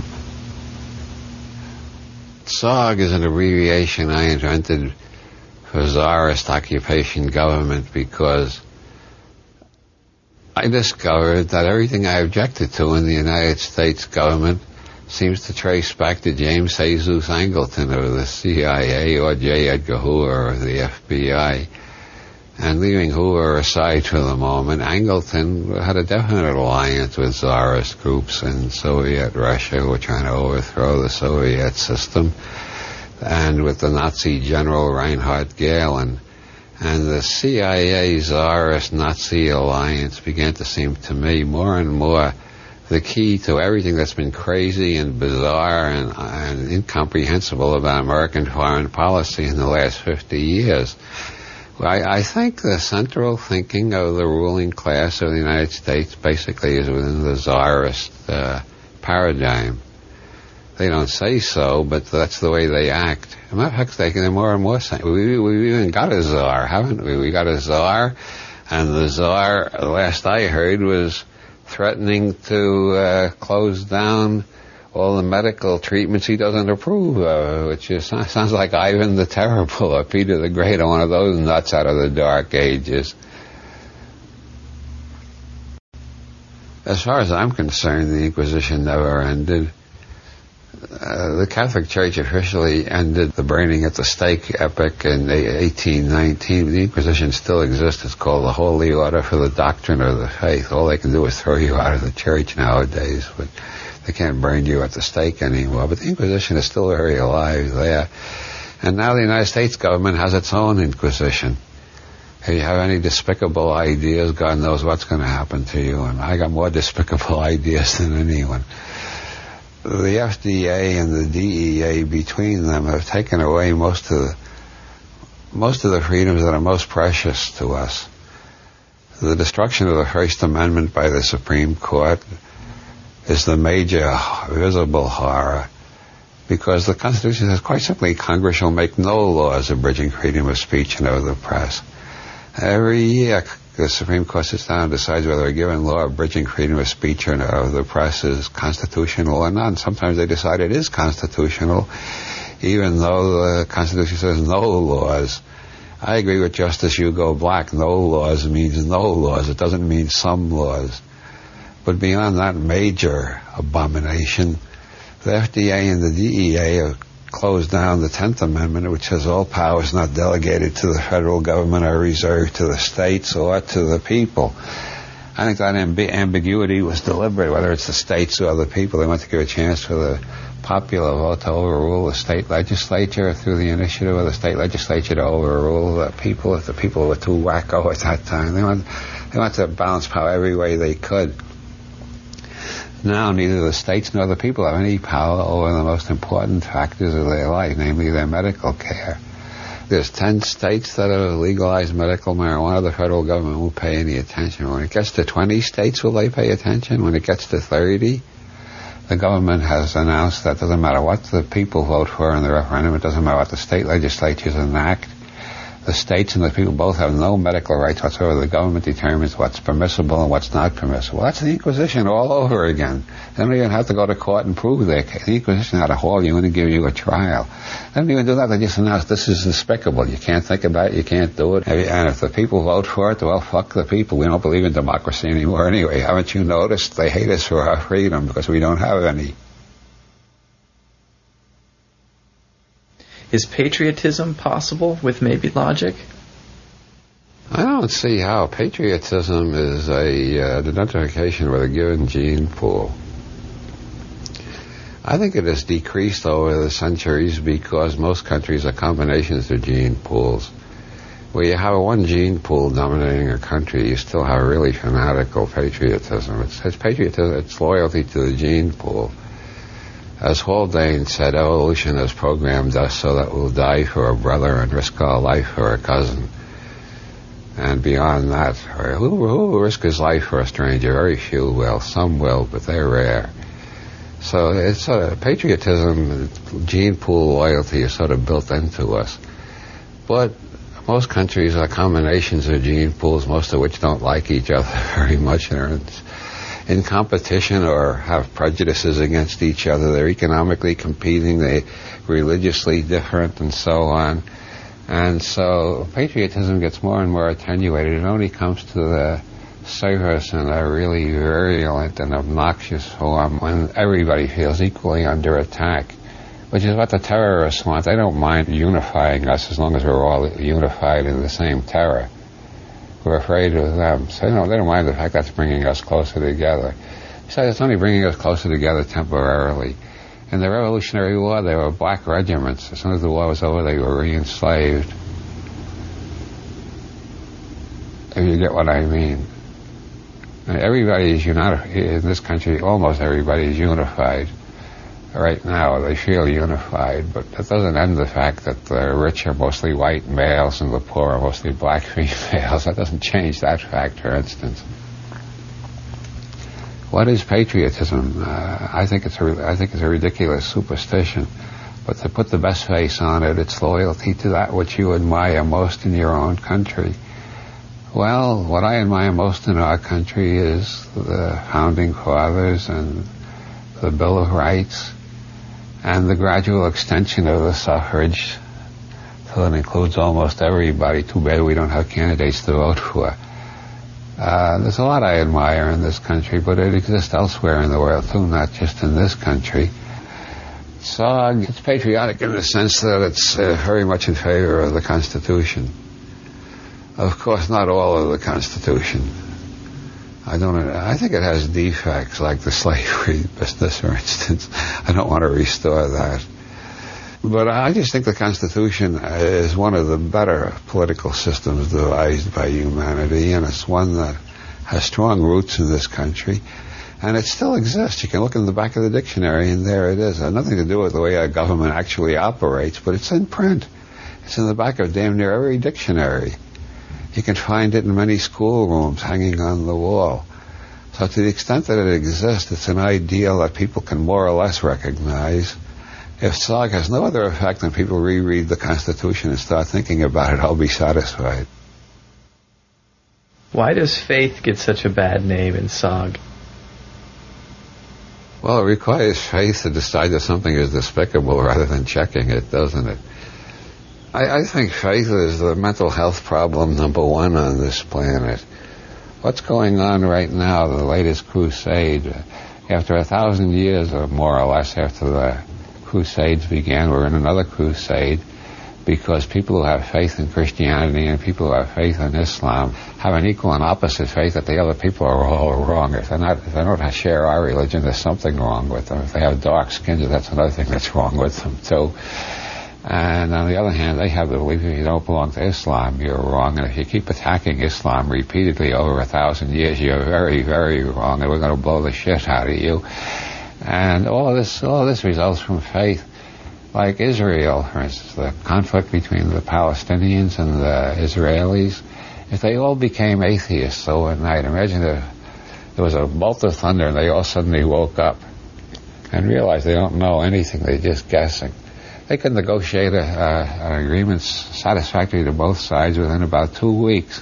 SOG is an abbreviation I invented for Tsarist occupation government because I discovered that everything I objected to in the United States government seems to trace back to James Jesus Angleton of the CIA or J. Edgar Hoover of the FBI. And leaving Hoover aside for the moment, Angleton had a definite alliance with Tsarist groups in Soviet Russia who were trying to overthrow the Soviet system, and with the Nazi general Reinhard Gehlen. And the CIA Tsarist Nazi alliance began to seem to me more and more the key to everything that's been crazy and bizarre and incomprehensible about American foreign policy in the last 50 years. I think the central thinking of the ruling class of the United States basically is within the Tsarist paradigm. They don't say so, but that's the way they act. As a matter of fact, they're more and more saying, we've even got a Tsar, haven't we? We got a Tsar, and the Tsar, last I heard, was threatening to close down all the medical treatments he doesn't approve of, which sounds like Ivan the Terrible or Peter the Great or one of those nuts out of the Dark Ages. As far as I'm concerned, the Inquisition never ended. The Catholic Church officially ended the burning at the stake epoch in 1819. The Inquisition still exists. It's called the Holy Order for the Doctrine of the Faith. All they can do is throw you out of the church nowadays, but they can't burn you at the stake anymore. But the Inquisition is still very alive there. And now the United States government has its own Inquisition. If you have any despicable ideas, God knows what's going to happen to you. And I got more despicable ideas than anyone. The FDA and the DEA between them have taken away most of the freedoms that are most precious to us. The destruction of the First Amendment by the Supreme Court is the major visible horror, because the Constitution says quite simply Congress shall make no laws abridging freedom of speech and of the press. Every year the Supreme Court sits down and decides whether a given law abridging freedom of speech or of the press is constitutional or not. And sometimes they decide it is constitutional, even though the Constitution says no laws. I agree with Justice Hugo Black. No laws means no laws. It doesn't mean some laws. But beyond that major abomination, the FDA and the DEA have closed down the 10th Amendment, which says all powers not delegated to the federal government are reserved to the states or to the people. I think that ambiguity was deliberate, whether it's the states or the people. They want to give a chance for the popular vote to overrule the state legislature through the initiative of the state legislature to overrule the people if the people were too wacko at that time. They want to balance power every way they could. Now, neither the states nor the people have any power over the most important factors of their life, namely their medical care. There's 10 states that have legalized medical marijuana. The federal government won't pay any attention. When it gets to 20 states, will they pay attention? When it gets to 30, the government has announced that it doesn't matter what the people vote for in the referendum, it doesn't matter what the state legislatures enact. The states and the people both have no medical rights whatsoever. The government determines what's permissible and what's not permissible. That's the Inquisition all over again. They don't even have to go to court and prove their case. The Inquisition had to haul you in and give you a trial. They don't even do that. They just announce this is despicable. You can't think about it. You can't do it. And if the people vote for it, well, fuck the people. We don't believe in democracy anymore anyway. Haven't you noticed? They hate us for our freedom because we don't have any. Is patriotism possible with maybe logic? I don't see how. Patriotism is an identification with a given gene pool. I think it has decreased over the centuries because most countries are combinations of gene pools. Where you have one gene pool dominating a country, you still have really fanatical patriotism. It's patriotism, it's loyalty to the gene pool. As Haldane said, evolution has programmed us so that we'll die for a brother and risk our life for a cousin. And beyond that, who will risk his life for a stranger? Very few will. Some will, but they're rare. So it's sort of patriotism, gene pool loyalty is sort of built into us. But most countries are combinations of gene pools, most of which don't like each other very much. They're in competition or have prejudices against each other. They're economically competing, they're religiously different, and so on. And so patriotism gets more and more attenuated. It only comes to the surface in a really virulent and obnoxious form when everybody feels equally under attack, which is what the terrorists want. They don't mind unifying us as long as we're all unified in the same terror. We're afraid of them. So they don't mind the fact that's bringing us closer together. Besides, it's only bringing us closer together temporarily. In the Revolutionary War, there were black regiments. As soon as the war was over, they were re-enslaved. If you get what I mean. And everybody is united in this country. Almost everybody is unified. Right now, they feel unified, but that doesn't end the fact that the rich are mostly white males and the poor are mostly black females. That doesn't change that fact, for instance. What is patriotism? I think it's a ridiculous superstition, but to put the best face on it, it's loyalty to that which you admire most in your own country. Well, what I admire most in our country is the Founding Fathers and the Bill of Rights, and the gradual extension of the suffrage so that includes almost everybody. Too bad we don't have candidates to vote for. There's a lot I admire in this country, but it exists elsewhere in the world too, not just in this country. SOG, it's patriotic in the sense that it's very much in favor of the Constitution. Of course, not all of the Constitution. I think it has defects, like the slavery business, for instance. I don't want to restore that. But I just think the Constitution is one of the better political systems devised by humanity, and it's one that has strong roots in this country. And it still exists. You can look in the back of the dictionary, and there it is. It has nothing to do with the way a government actually operates, but it's in print. It's in the back of damn near every dictionary. You can find it in many schoolrooms hanging on the wall. So to the extent that it exists, it's an ideal that people can more or less recognize. If SOG has no other effect than people reread the Constitution and start thinking about it, I'll be satisfied. Why does faith get such a bad name in SOG? Well, it requires faith to decide that something is despicable rather than checking it, doesn't it? I think faith is the mental health problem number one on this planet. What's going on right now, the latest crusade, after 1,000 years or more or less after the crusades began, we're in another crusade because people who have faith in Christianity and people who have faith in Islam have an equal and opposite faith that the other people are all wrong. If they don't share our religion, there's something wrong with them. If they have dark skin, that's another thing that's wrong with them too. And on the other hand, they have the belief if you don't belong to Islam, you're wrong. And if you keep attacking Islam repeatedly over 1,000 years, you're very, very wrong, and we're going to blow the shit out of you. And all of this results from faith. Like Israel, for instance, the conflict between the Palestinians and the Israelis, if they all became atheists overnight, imagine if there was a bolt of thunder and they all suddenly woke up and realized they don't know anything, they're just guessing. They could negotiate an agreement satisfactory to both sides within about 2 weeks.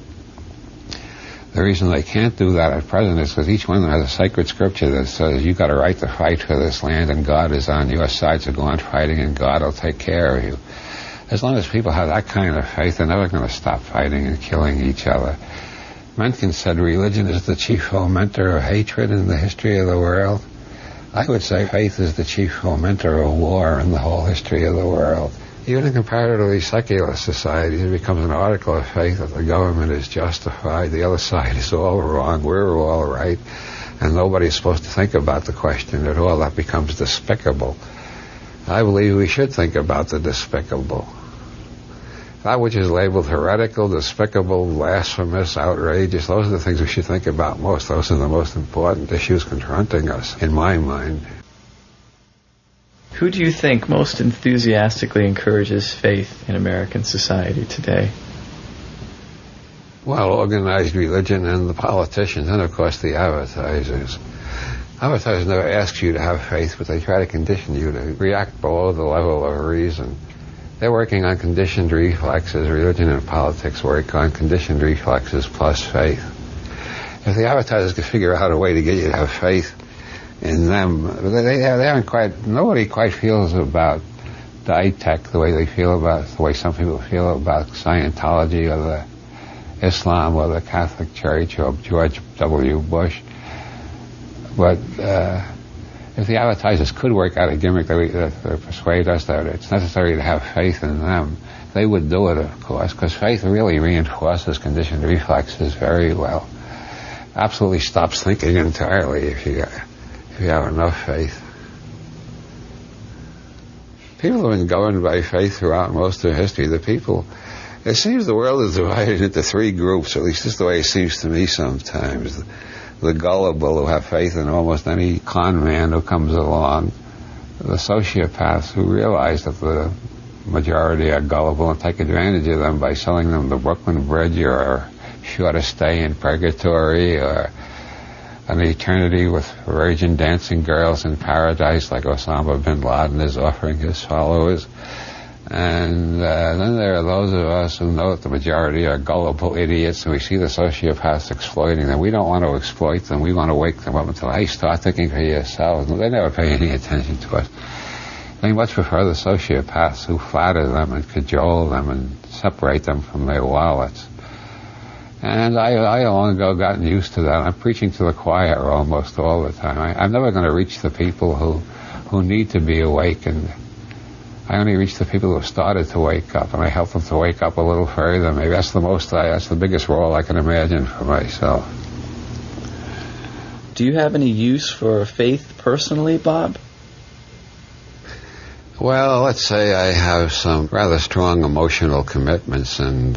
The reason they can't do that at present is because each one of them has a sacred scripture that says you've got a right to fight for this land and God is on your side, so go on fighting and God will take care of you. As long as people have that kind of faith, they're never going to stop fighting and killing each other. Mencken said religion is the chief fomenter of hatred in the history of the world. I would say faith is the chief fomenter of war in the whole history of the world. Even in comparatively secular societies, it becomes an article of faith that the government is justified, the other side is all wrong, we're all right, and nobody's supposed to think about the question at all. That becomes despicable. I believe we should think about the despicable. That which is labeled heretical, despicable, blasphemous, outrageous, those are the things we should think about most. Those are the most important issues confronting us, in my mind. Who do you think most enthusiastically encourages faith in American society today? Well, organized religion and the politicians, and of course the advertisers. Advertisers never ask you to have faith, but they try to condition you to react below the level of reason. They're working on conditioned reflexes. Religion and politics work on conditioned reflexes plus faith. If the advertisers could figure out a way to get you to have faith in them, they haven't quite, nobody quite feels about Ditech the way they feel about, the way some people feel about Scientology or the Islam or the Catholic Church or George W. Bush. But if the advertisers could work out a gimmick that persuade us that it's necessary to have faith in them, they would do it, of course, because faith really reinforces conditioned reflexes very well. Absolutely stops thinking entirely if you have enough faith. People have been governed by faith throughout most of history. It seems the world is divided into 3 groups, or at least this is the way it seems to me sometimes. The gullible who have faith in almost any con man who comes along. The sociopaths who realize that the majority are gullible and take advantage of them by selling them the Brooklyn Bridge or sure to stay in purgatory or an eternity with virgin dancing girls in paradise like Osama bin Laden is offering his followers. And then there are those of us who know that the majority are gullible idiots, and we see the sociopaths exploiting them. We don't want to exploit them. We want to wake them up until, hey, start thinking for yourselves. And they never pay any attention to us. They much prefer the sociopaths who flatter them and cajole them and separate them from their wallets. And I long ago gotten used to that. I'm preaching to the choir almost all the time. I'm never going to reach the people who who need to be awakened. I only reach the people who have started to wake up, and I help them to wake up a little further. Maybe that's the biggest role I can imagine for myself. Do you have any use for faith personally, Bob? Well, let's say I have some rather strong emotional commitments and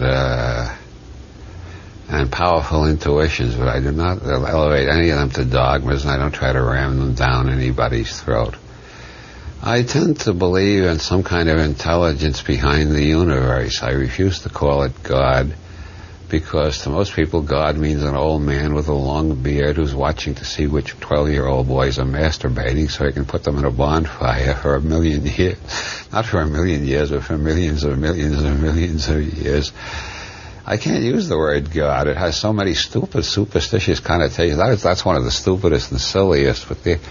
powerful intuitions, but I do not elevate any of them to dogmas, and I don't try to ram them down anybody's throat. I tend to believe in some kind of intelligence behind the universe. I refuse to call it God, because to most people God means an old man with a long beard who's watching to see which 12-year-old boys are masturbating so he can put them in a bonfire for 1,000,000 years. Not for 1,000,000 years, but for millions of millions of millions of years. I can't use the word God. It has so many stupid, superstitious connotations. That's one of the stupidest and silliest. But the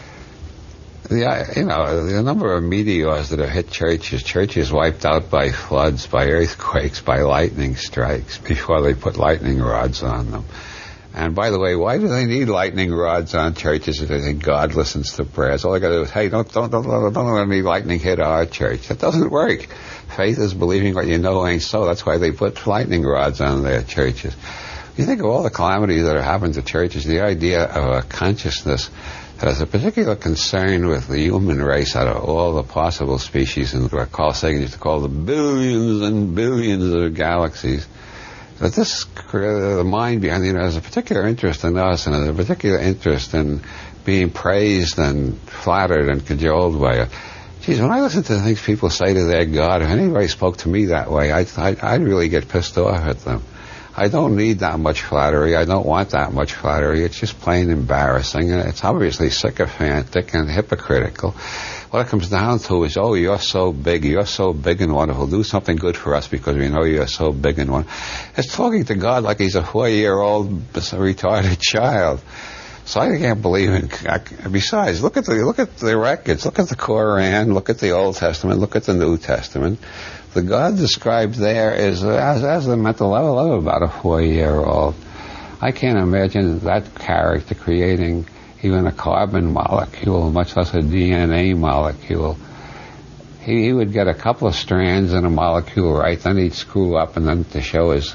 number of meteors that have hit churches wiped out by floods, by earthquakes, by lightning strikes before they put lightning rods on them. And by the way, why do they need lightning rods on churches if they think God listens to prayers? All they got to do is, hey, don't let any lightning hit our church. That doesn't work. Faith is believing what you know ain't so. That's why they put lightning rods on their churches. You think of all the calamities that have happened to churches, the idea of a consciousness that has a particular concern with the human race out of all the possible species in what Carl Sagan used to call the billions and billions of galaxies, that the mind behind it has a particular interest in us and has a particular interest in being praised and flattered and cajoled by it. Geez, when I listen to the things people say to their God, if anybody spoke to me that way, I'd really get pissed off at them. I don't need that much flattery. I don't want that much flattery. It's just plain embarrassing, and it's obviously sycophantic and hypocritical. What it comes down to is, oh, you're so big and wonderful. Do something good for us because we know you're so big and wonderful. It's talking to God like he's a 4-year-old retarded child. So I can't believe in. Besides, look at the records. Look at the Koran. Look at the Old Testament. Look at the New Testament. The God described there is as the mental level of about a 4-year-old. I can't imagine that character creating even a carbon molecule, much less a DNA molecule. He would get a couple of strands in a molecule right, then he'd screw up, and then to show his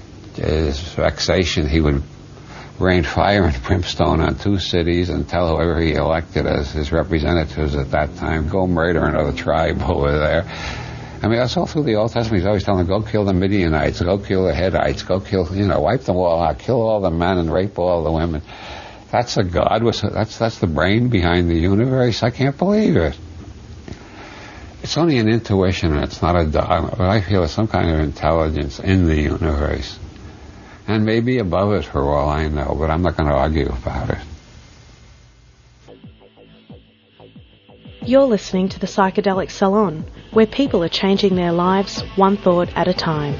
vexation, he would rain fire and brimstone on 2 cities and tell whoever he elected as his representatives at that time, go murder another tribe over there. I mean, that's all through the Old Testament. He's always telling them, go kill the Midianites, go kill the Hittites, go kill, wipe them all out, kill all the men and rape all the women. That's a God. That's the brain behind the universe. I can't believe it. It's only an intuition, and it's not a dogma, but I feel there's some kind of intelligence in the universe. And maybe above it for all I know, but I'm not going to argue about it. You're listening to the Psychedelic Salon, where people are changing their lives one thought at a time.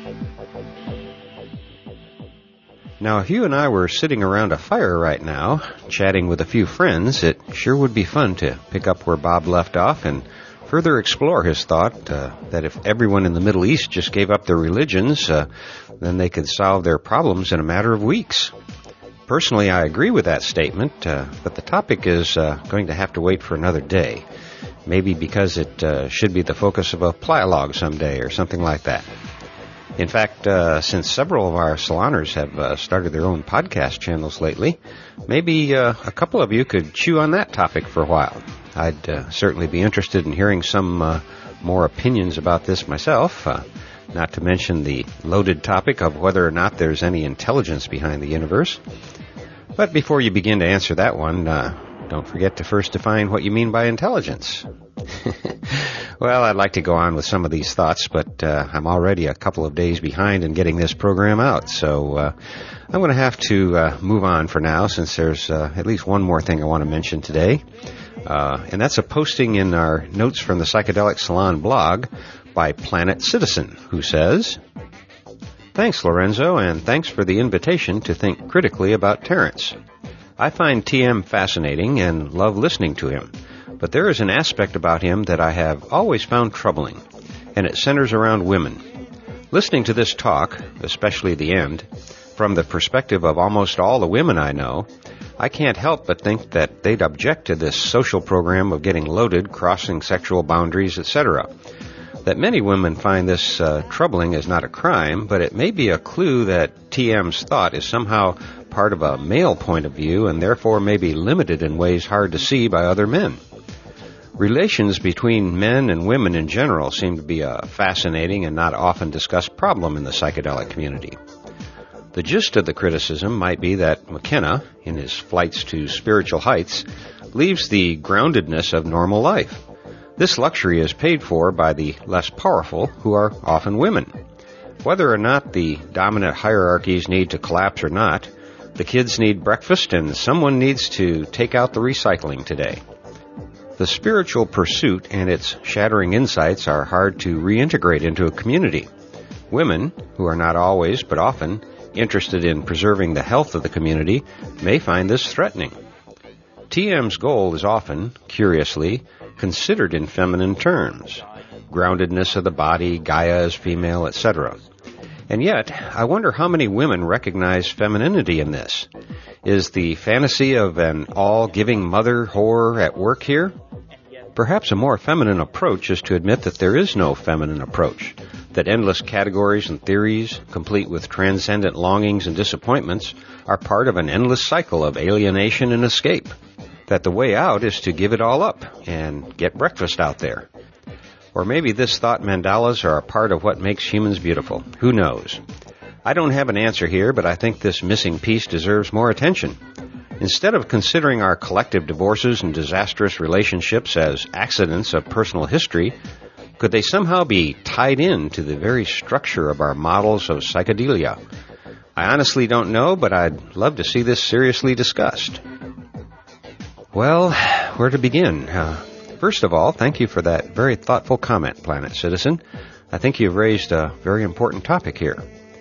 Now, if you and I were sitting around a fire right now, chatting with a few friends, it sure would be fun to pick up where Bob left off and further explore his thought that if everyone in the Middle East just gave up their religions, then they could solve their problems in a matter of weeks. Personally, I agree with that statement, but the topic is going to have to wait for another day. Maybe because it should be the focus of a plialog someday or something like that. In fact, since several of our saloners have started their own podcast channels lately, maybe a couple of you could chew on that topic for a while. I'd certainly be interested in hearing some more opinions about this myself, not to mention the loaded topic of whether or not there's any intelligence behind the universe. But before you begin to answer that one, don't forget to first define what you mean by intelligence. Well, I'd like to go on with some of these thoughts, but I'm already a couple of days behind in getting this program out, so I'm going to have to move on for now, since there's at least one more thing I want to mention today, and that's a posting in our Notes from the Psychedelic Salon blog by Planet Citizen, who says, "Thanks, Lorenzo, and thanks for the invitation to think critically about Terence. I find TM fascinating and love listening to him, but there is an aspect about him that I have always found troubling, and it centers around women. Listening to this talk, especially the end, from the perspective of almost all the women I know, I can't help but think that they'd object to this social program of getting loaded, crossing sexual boundaries, etc. That many women find this troubling is not a crime, but it may be a clue that TM's thought is somehow part of a male point of view and therefore may be limited in ways hard to see by other men. Relations between men and women in general seem to be a fascinating and not often discussed problem in the psychedelic community. The gist of the criticism might be that McKenna, in his flights to spiritual heights, leaves the groundedness of normal life. This luxury is paid for by the less powerful, who are often women. Whether or not the dominant hierarchies need to collapse or not, the kids need breakfast and someone needs to take out the recycling today. The spiritual pursuit and its shattering insights are hard to reintegrate into a community. Women, who are not always but often interested in preserving the health of the community, may find this threatening. TM's goal is often, curiously, considered in feminine terms. Groundedness of the body, Gaia as female, etc. And yet, I wonder how many women recognize femininity in this. Is the fantasy of an all-giving mother whore at work here? Perhaps a more feminine approach is to admit that there is no feminine approach, that endless categories and theories, complete with transcendent longings and disappointments, are part of an endless cycle of alienation and escape, that the way out is to give it all up and get breakfast out there. Or maybe this thought mandalas are a part of what makes humans beautiful. Who knows? I don't have an answer here, but I think this missing piece deserves more attention. Instead of considering our collective divorces and disastrous relationships as accidents of personal history, could they somehow be tied in to the very structure of our models of psychedelia? I honestly don't know, but I'd love to see this seriously discussed. Well, where to begin? First of all, thank you for that very thoughtful comment, Planet Citizen. I think you've raised a very important topic here.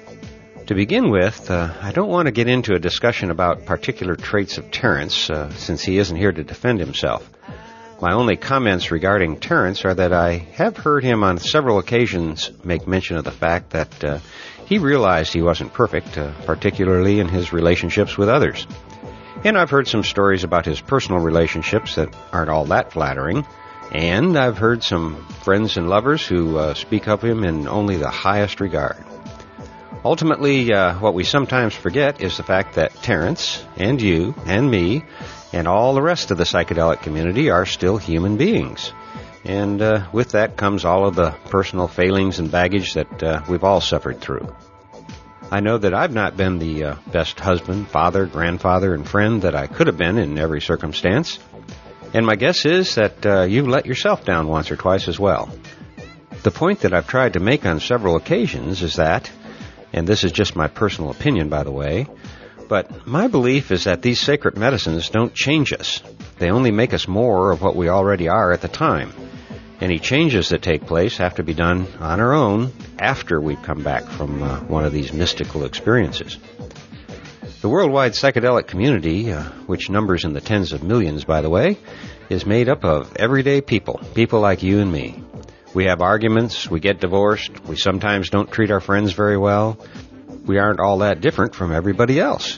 To begin with, I don't want to get into a discussion about particular traits of Terence, since he isn't here to defend himself. My only comments regarding Terence are that I have heard him on several occasions make mention of the fact that he realized he wasn't perfect, particularly in his relationships with others. And I've heard some stories about his personal relationships that aren't all that flattering, and I've heard some friends and lovers who speak of him in only the highest regard. Ultimately, what we sometimes forget is the fact that Terence, and you, and me, and all the rest of the psychedelic community are still human beings. And with that comes all of the personal failings and baggage that we've all suffered through. I know that I've not been the best husband, father, grandfather, and friend that I could have been in every circumstance. And my guess is that you've let yourself down once or twice as well. The point that I've tried to make on several occasions is that, and this is just my personal opinion, by the way, but my belief is that these sacred medicines don't change us. They only make us more of what we already are at the time. Any changes that take place have to be done on our own after we've come back from one of these mystical experiences. The worldwide psychedelic community, which numbers in the tens of millions, by the way, is made up of everyday people like you and me. We have arguments, we get divorced, we sometimes don't treat our friends very well. We aren't all that different from everybody else.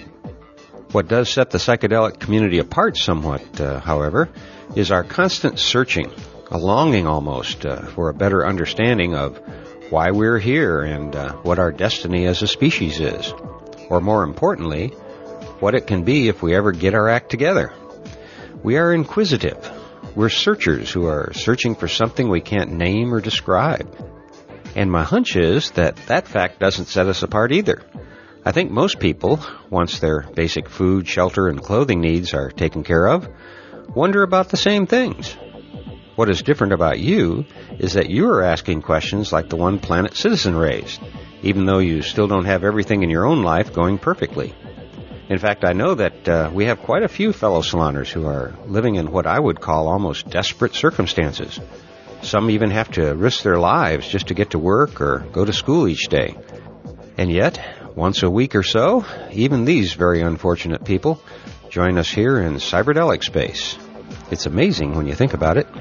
What does set the psychedelic community apart somewhat, however, is our constant searching, a longing almost, for a better understanding of why we're here and what our destiny as a species is. Or more importantly, what it can be if we ever get our act together. We are inquisitive. We're searchers who are searching for something we can't name or describe. And my hunch is that fact doesn't set us apart either. I think most people, once their basic food, shelter, and clothing needs are taken care of, wonder about the same things. What is different about you is that you are asking questions like the one Planet Citizen raised, even though you still don't have everything in your own life going perfectly. In fact, I know that we have quite a few fellow saloners who are living in what I would call almost desperate circumstances. Some even have to risk their lives just to get to work or go to school each day. And yet, once a week or so, even these very unfortunate people join us here in cyberdelic space. It's amazing when you think about it.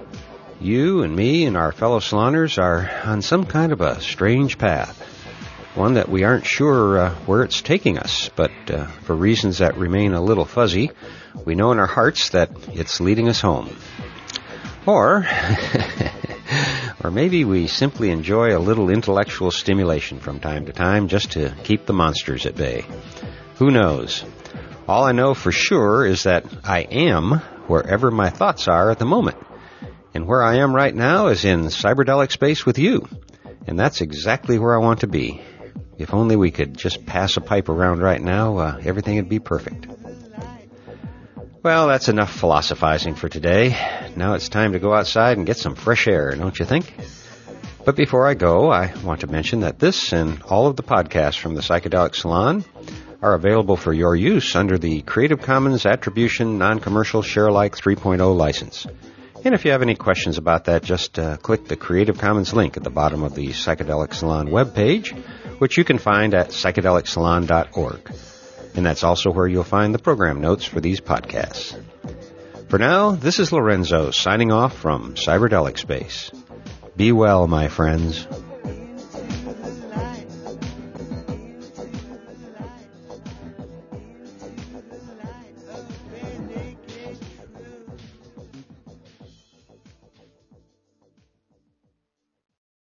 You and me and our fellow saloners are on some kind of a strange path. one that we aren't sure where it's taking us, but for reasons that remain a little fuzzy, we know in our hearts that it's leading us home. Or maybe we simply enjoy a little intellectual stimulation from time to time just to keep the monsters at bay. Who knows? All I know for sure is that I am wherever my thoughts are at the moment. And where I am right now is in cyberdelic space with you. And that's exactly where I want to be. If only we could just pass a pipe around right now, everything would be perfect. Well, that's enough philosophizing for today. Now it's time to go outside and get some fresh air, don't you think? But before I go, I want to mention that this and all of the podcasts from the Psychedelic Salon are available for your use under the Creative Commons Attribution Non-Commercial Share-alike 3.0 license. And if you have any questions about that, just click the Creative Commons link at the bottom of the Psychedelic Salon webpage, which you can find at psychedelicsalon.org. And that's also where you'll find the program notes for these podcasts. For now, this is Lorenzo signing off from Cyberdelic Space. Be well, my friends.